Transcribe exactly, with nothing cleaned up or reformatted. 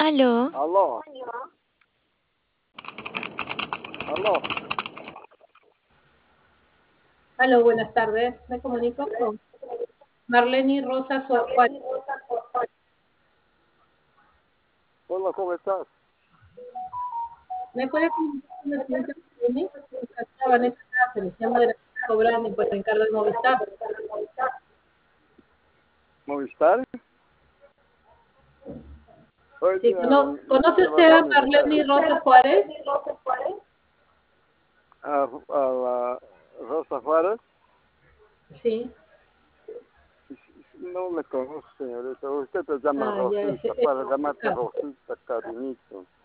Aló. Aló. Aló. Aló, buenas tardes. Me comunico con Marlene Rosa So- Juárez. Hola, ¿cómo estás? ¿Me puede comunicar con la señorita Marlene? Acá Vanessa Cáceres, llamo de la cobrando por encargo de Movistar. ¿Movistar? Oye, Sí, ¿cono- ¿conoce de usted a vagones Marlene acá. Rosa Juárez? A, a la Rosa Juárez. Sí. No me conozco, señorita. Usted te llama Ah, ya, es, Rosita, es, para llamarte claro. Rosita, cariñito.